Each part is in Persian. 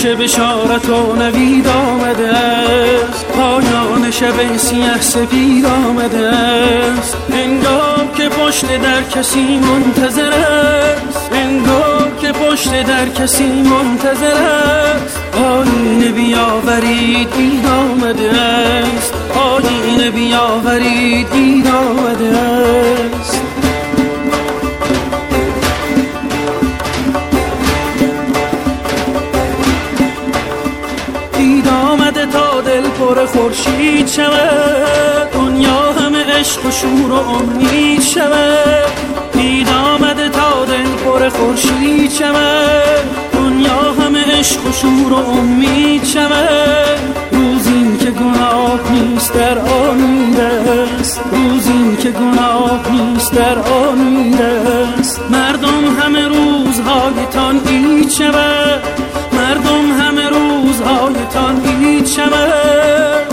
که بشارت و نوید آمده است، پایان شب سیه سپید آمده است. انگار که پشت در کسی منتظر است، انگار که پشت در کسی منتظر است. آینه بیاورید عید آمده است، آینه بیاورید عید آمده است. عید آمده تا دل پر خورشید شود، دنیا همه عشق و شور و امید شود. عید آمده تا دل پر خورشید شود، دنیا همه عشق و شور و امید شود. روزی که گناه نیست در آن میرست، روزی که گناه نیست در آن میرست. مردم همه روزهایتان عید شود، مردم همه روزهایتان عید شود.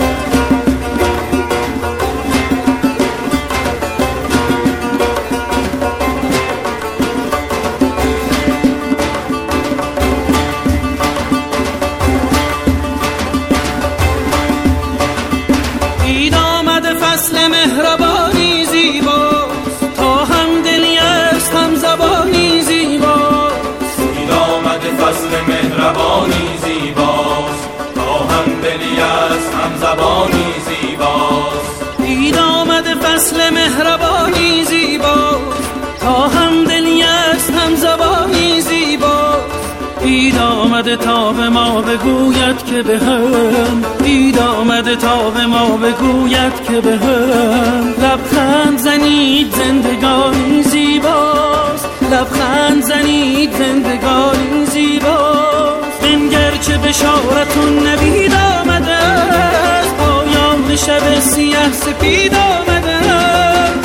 عید آمده فصل مهربانی زیباست، تا هم دلی است هم زبانی زیباست. عید آمده فصل مهربانی زیباست، تا هم دلی است هم زبانی زیباست. عید آمده فصل مهربانی زیباست، تا هم دلی است هم زبانی زیباست. عید آمده تا به ما بگوید که به هم، عید آمده تا به ما بگوید که به هم. لبخند زنید زندگانی زیباست، لبخند زنید زندگانی زیباست. بنگر چه بشارتون نوید آمده است، پایان شب سیه سپید آمده است.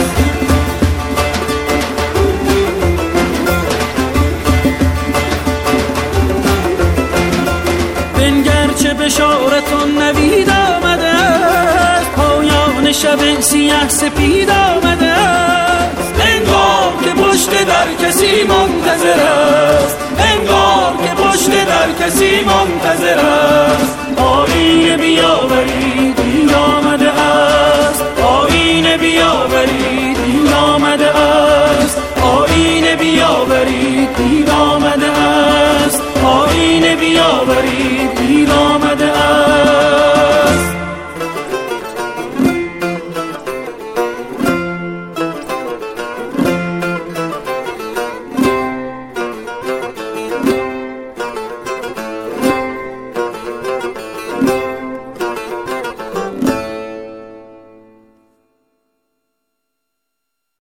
بنگر چه بشارتون نوید آمده است، پایان شب سیه سپید آمده است. انگار که پشت در کسی منتظر است، انگار که پشت در کسی منتظر است. آینه